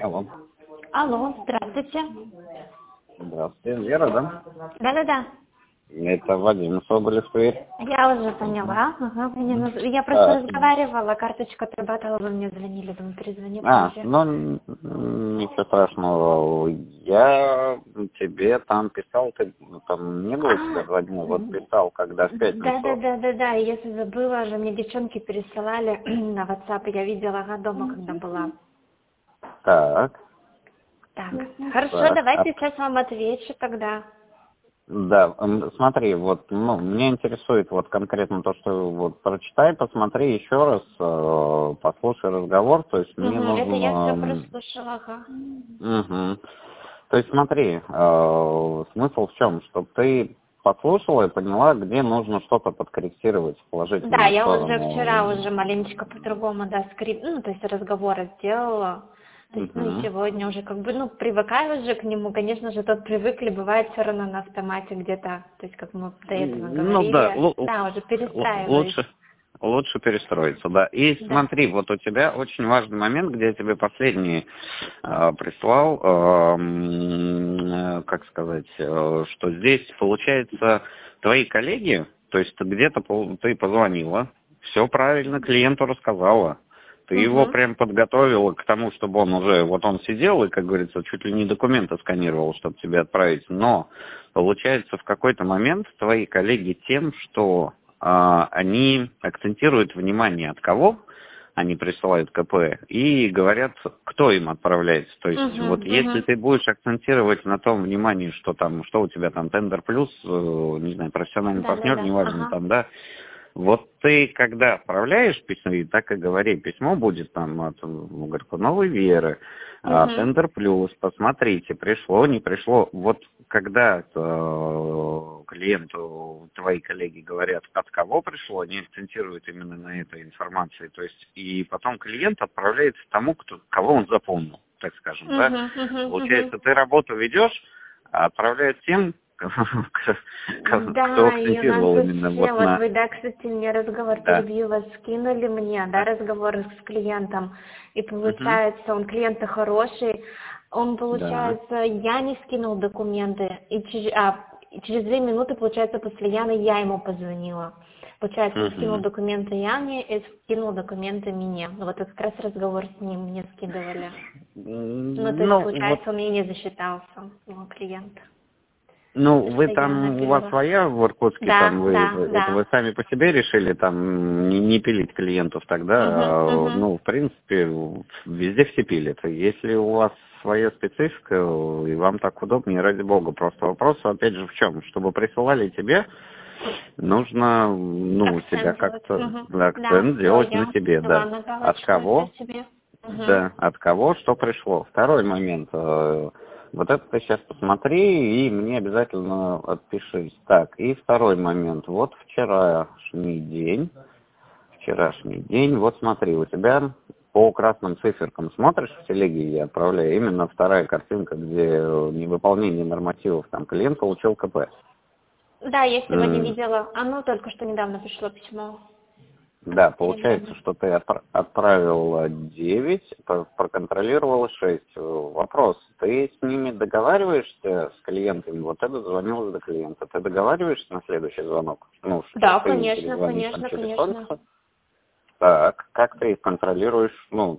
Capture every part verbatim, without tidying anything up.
Алло. Алло, здравствуйте. Здравствуйте. Вера, да? Да-да-да. Это Вадим Соболев, Тверь. Я уже поняла. Ага, мне наз- Я просто А, разговаривала, карточка отрабатывала, вы мне звонили, думаю, перезвоню а, позже. ну, н- ничего страшного. Я тебе там писал, ты ну, там не было тебя А, два дня, вот писал, когда в пятницу. да-да-да-да-да, я забыла же, мне девчонки пересылали на WhatsApp, я видела, ага, дома, когда была. Так, Так, хорошо, так. А, давайте сейчас вам отвечу тогда. да, м, смотри, вот, ну, меня интересует вот конкретно то, что вот прочитай, посмотри еще раз, э, послушай разговор, то есть мне Угу, это я все нужно. прослушала, ага. Мгм. То есть смотри, э, смысл в чем? Чтобы ты послушала и поняла, где нужно что-то подкорректировать в Да, положительную я уже вчера сторону. уже маленечко по-другому, да, скрипт, ну, то есть разговоры сделала. То есть, ну, и Мгм. сегодня уже как бы, ну, привыкаю уже к нему, конечно же, тот привыкли, бывает все равно на автомате где-то, то есть, как мы до этого Ну да, говорили, лу- да, уже л- перестраиваюсь. лучше, лучше перестроиться, да. И Да. смотри, вот у тебя очень важный момент, где я тебе последний э, прислал, э, м, э, как сказать, э, что здесь получается твои коллеги, то есть ты где-то пол- ты позвонила, все правильно клиенту рассказала. Ты его Угу. прям подготовила к тому, чтобы он уже, вот он сидел и, как говорится, чуть ли не документы сканировал, чтобы тебе отправить. Но получается в какой-то момент твои коллеги тем, что а, они акцентируют внимание, от кого они присылают КП, и говорят, кто им отправляется. То есть Угу. вот если Угу. ты будешь акцентировать на том внимании, что там, что у тебя там тендер плюс, э, не знаю, профессиональный Да, да, партнер, да. неважно Ага. там, да, вот ты, когда отправляешь письмо, и так и говори, письмо будет там от Горкуновой Веры, а, Угу. Тендер Плюс, посмотрите, пришло, не пришло. Вот когда э, клиенту твои коллеги говорят, от кого пришло, они акцентируют именно на этой информации. То есть, и потом клиент отправляется тому, кто, кого он запомнил, так скажем, да. Угу. Угу. Угу. Получается, ты работу ведешь, а отправляют тем, кто Да, и у нас акцентировал именно вообще, вот вот на... вы, да, кстати, мне разговор Да. перебью, вас скинули мне, да, Да. разговор с клиентом, и Мгм. получается, он клиент хороший, он, Да. получается, я не скинул документы, и через, а, и через две минуты, получается, после Яны я ему позвонила. Получается, он скинул Мгм. документы Яне и скинул документы мне. Вот это как раз разговор с ним мне скидывали. Ну, то есть, Ну, вот, получается, он мне не засчитался, его клиент. ну, То, вы что Яна там, у вас перевела. своя в Иркутске, Да, там вы, да, вы- это да. вы сами по себе решили там не, не пилить клиентов тогда, Угу, а, угу. ну, в принципе, везде все пилят. Если у вас своя специфика, и вам так удобнее, ради бога, просто вопрос, опять же, в чем? Чтобы присылали тебе, нужно, ну, себя Акцент делать. как-то, Угу. да, Да, акцент все, делать на я себе, взяла да. на От галочку это кого? себе. Угу. Да, от кого что пришло. Второй момент. э, Вот это ты сейчас посмотри и мне обязательно отпишись. Так, и второй момент. Вот вчерашний день, вчерашний день, вот смотри, у тебя по красным циферкам смотришь в телеге, я отправляю, именно вторая картинка, где невыполнение нормативов, там клиент получил КП. Да, я сегодня М, видела. Оно только что недавно пришло письмо Да, в получается, Телеграме. что ты отпра- отправила девять, про- проконтролировала шесть. Вопрос, ты с ними договариваешься, с клиентами? Вот этот звонил до клиента. Ты договариваешься на следующий звонок? Ну, что Да, ты им конечно, перезвонишь там конечно, через конечно. столько? Так, как ты их контролируешь? Ну,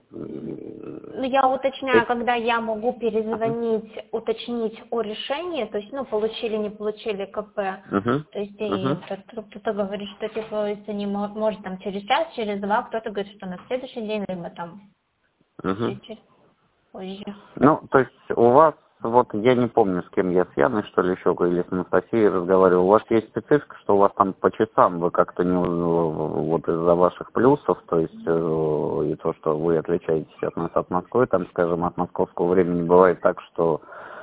м, Ну, я уточняю, ты... когда я могу Ага. перезвонить, уточнить о решении, то есть, ну, получили, не получили КП. Мгм. То есть, и Мгм. кто- кто-то говорит, что, типа, если не мо- может, там, через час, через два, кто-то говорит, что на следующий день, либо там Мгм. чуть-чуть позже. Ну, то есть у вас, вот я не помню, с кем я, с Яной, что ли, еще, или с Анастасией разговаривал, у вас есть специфика, что у вас там по часам вы как-то не, вот из-за ваших плюсов, то есть э, и то, что вы отличаетесь от нас от Москвы, там, скажем, от московского времени бывает так, что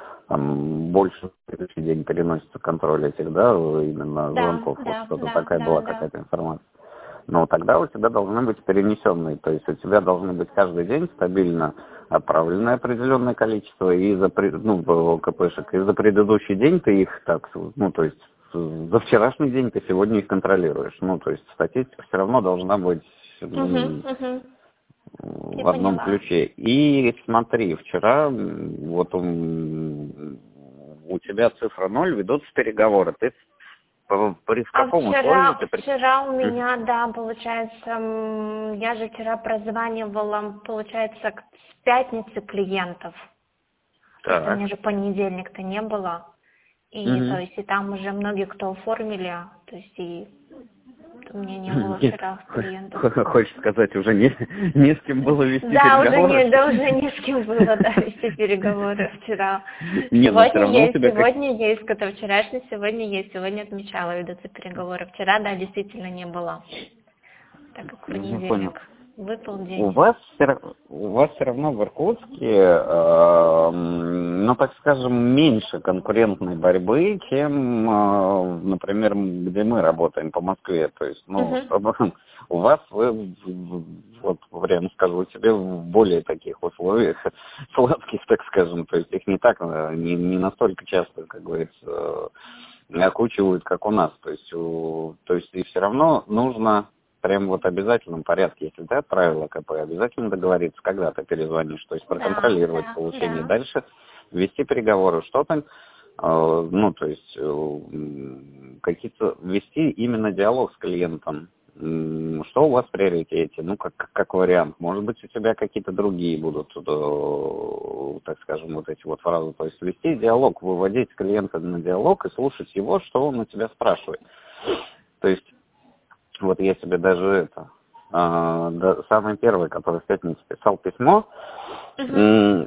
там больше в следующий день переносится контроль этих, да, именно Да, звонков, вот да, что-то да, такая да, была да. какая-то информация. Но тогда у тебя должны быть перенесенные, то есть у тебя должны быть каждый день стабильно отправленное определенное количество, и за, пре- ну, по КПшек, и за предыдущий день ты их так, ну, то есть за вчерашний день ты сегодня их контролируешь. Ну, то есть статистика все равно должна быть Угу, м, угу. в одном поняла. ключе. И смотри, вчера вот он, у тебя цифра ноль, ведутся переговоры. Ты при в А каком вчера, условии ты... при- вчера у меня, да, получается, м, я же вчера прозванивала, получается, к- с пятницы клиентов. То есть у меня Так. же понедельник-то не было. И то Мгм. есть и там уже многие, кто оформили, то есть и у меня не было Нет, вчера клиентов. хо- хочешь сказать, уже не, не с кем было вести Да, уже переговоры? не, да, уже не с кем было, да, вести переговоры вчера. Не, но все Сегодня равно у есть, тебя как... сегодня есть, который вчерашний, сегодня есть, сегодня отмечала, ведутся переговоры. Вчера, да, действительно не было, так как Я понял. понедельник выпал У день. вас, все ра- у вас все равно в Иркутске, э, м, ну, так скажем, меньше конкурентной борьбы, чем, э, например, где мы работаем по Москве. То есть, ну, Мгм. чтобы у вас, вы, в- в- вот, прямо скажу тебе, в более таких условиях сладких, так скажем. То есть их не так, э, не, не настолько часто, как говорится, э, окучивают, как у нас. То есть, у- то есть и все равно нужно прям вот в обязательном порядке, если ты отправила КП, обязательно договориться, когда ты перезвонишь, то есть Да, проконтролировать да, получение. да. Дальше вести переговоры, что-то, э, ну, то есть э, м, какие-то, вести именно диалог с клиентом. М, Что у вас в приоритете? Ну, как, как вариант. Может быть, у тебя какие-то другие будут, э, так скажем, вот эти вот фразы. То есть вести диалог, выводить клиента на диалог и слушать его, что он у тебя спрашивает. То есть вот я себе даже это, а, да, самый первый, который в пятницу писал письмо, Мгм. м,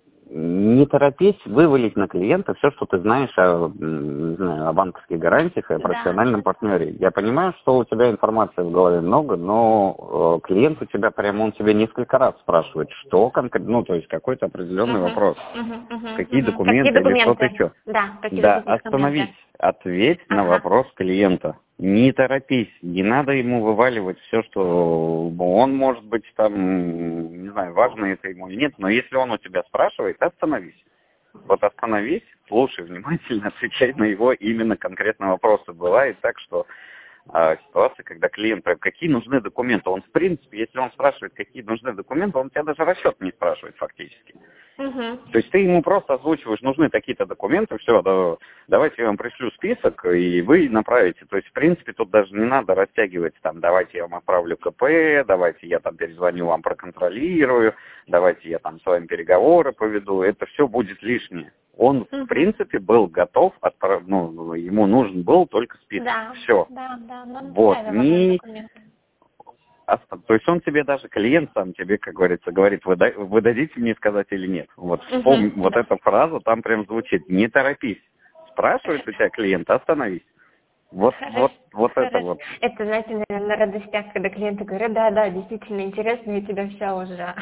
не торопись вывалить на клиента все, что ты знаешь о, м, не знаю, о банковских гарантиях и о Да, профессиональном партнере. Я понимаю, что у тебя информации в голове много, но э, клиент у тебя прямо, он тебе несколько раз спрашивает, что конкретно, ну, то есть какой-то определенный Мгм. вопрос, Мгм. Мгм. какие Мгм. Какие документы или что-то документы? еще. Да, какие Да, документы? остановись, ответь на Ага. вопрос клиента. Не торопись, не надо ему вываливать все, что он, может быть, там, не знаю, важно это ему или нет, но если он у тебя спрашивает, остановись. Вот остановись, слушай внимательно, отвечай на его именно конкретные вопросы. Бывает так, что а, ситуация, когда клиент, прям, какие нужны документы, он, в принципе, если он спрашивает, какие нужны документы, он тебя даже расчет не спрашивает фактически. Мгм. То есть ты ему просто озвучиваешь, нужны такие-то документы, все, да, давайте я вам пришлю список, и вы направите. То есть, в принципе, тут даже не надо растягивать, там, давайте я вам отправлю КП, давайте я там перезвоню вам, проконтролирую, давайте я там с вами переговоры поведу. Это все будет лишнее. Он, в Мгм. принципе, был готов, отправ... ну, ему нужен был только список. Да, Все. да, да, но Вот. направила нам Ни документ. Оста- То есть он тебе даже, клиент сам тебе, как говорится, говорит, вы, да- вы дадите мне сказать или нет. Вот вспомни, Мгм. вот Да. эта фраза там прям звучит, не торопись. Спрашивает у тебя клиент, остановись. Вот, Хорошо, вот, вот это хорошо. вот. Это, знаете, наверное, на радостях, когда клиенты говорят, да, да, действительно интересно, и тебя все уже.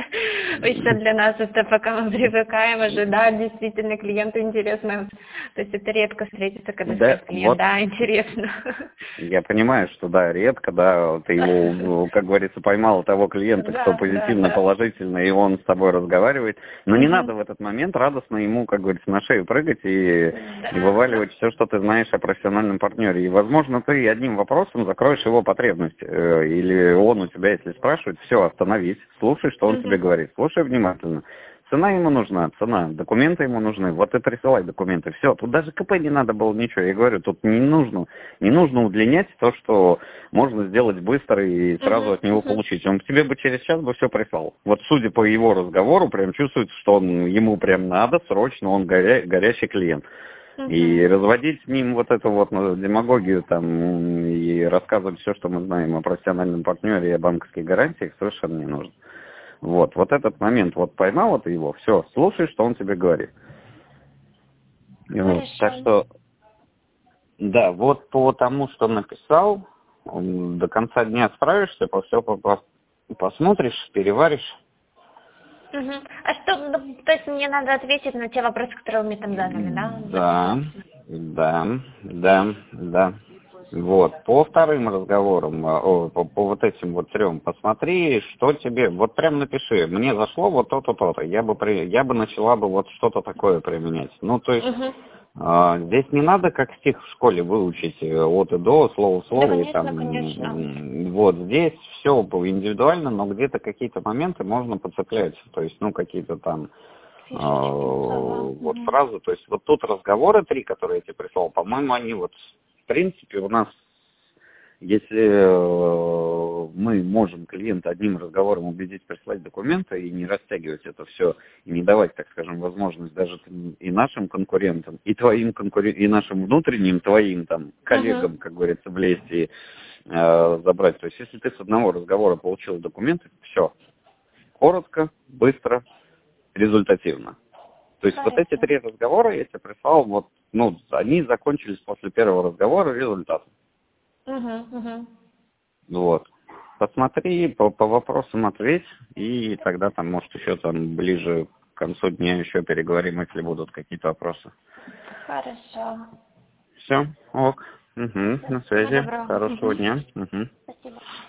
Еще для нас это пока мы привыкаем уже, да, действительно, клиенту интересно. То есть это редко встретится, когда Да, скажет клиент, вот. да, интересно. Я понимаю, что да, редко, да, ты его, как говорится, поймал того клиента, кто Да, да, позитивно, да. положительно, и он с тобой разговаривает. Но не Мгм. надо в этот момент радостно ему, как говорится, на шею прыгать и, и Да, вываливать все, что ты знаешь о профессиональном партнере. И, возможно, ты одним вопросом закроешь его потребность. Э, Или он у тебя, если спрашивает, все, остановись, слушай, что он тебе Мгм. говорит, слушай внимательно. Цена ему нужна, цена, документы ему нужны, вот и присылай документы. Все, тут даже КП не надо было ничего. Я говорю, тут не нужно, не нужно удлинять то, что можно сделать быстро и сразу Мгм. от него Мгм. получить. Он тебе бы через час бы все прислал. Вот судя по его разговору, прям чувствуется, что он, ему прям надо, срочно, он горя, горячий клиент. И Мгм. разводить с ним вот эту вот ну, демагогию там и рассказывать все, что мы знаем о профессиональном партнере и о банковских гарантиях, совершенно не нужно. Вот, вот этот момент, вот поймал ты его, все, слушай, что он тебе говорит. И вот, так Хорошо. что, да, вот по тому, что написал, м, до конца дня справишься, по все посмотришь, переваришь. Мгм. А что, ну, то есть мне надо ответить на те вопросы, которые вы мне там задали, да? Да, Записать. да, да, да. Вот, по вторым разговорам, а, о, по, по вот этим вот трем, посмотри, что тебе, вот прям напиши, мне зашло вот то-то, то-то, я бы, при, я бы начала бы вот что-то такое применять. Ну, то есть, Мгм. А, здесь не надо, как стих в школе, выучить от и до, слово в слово. Да, И конечно, там, конечно. вот здесь все индивидуально, но где-то какие-то моменты можно подцеплять. То есть, ну, какие-то там Фишечки, а, слова. вот Мгм. фразы. То есть, вот тут разговоры три, которые я тебе прислал, по-моему, они вот, в принципе, у нас, если э, мы можем клиента одним разговором убедить прислать документы и не растягивать это все, и не давать, так скажем, возможность даже и нашим конкурентам, и твоим конкурентам, и нашим внутренним твоим там коллегам, Мгм. как говорится, влезть и э, забрать. То есть, если ты с одного разговора получил документы, все, коротко, быстро, результативно. То есть вот эти Хорошо. три разговора я тебе прислал, вот, ну, они закончились после первого разговора результатом. Угу, угу. Вот. Посмотри, по, по вопросам ответь, и тогда там, может, еще там ближе к концу дня еще переговорим, если будут какие-то вопросы. Хорошо. Все, ок. Угу, на Всего связи. доброго. Хорошего Мгм. дня. Угу. Спасибо.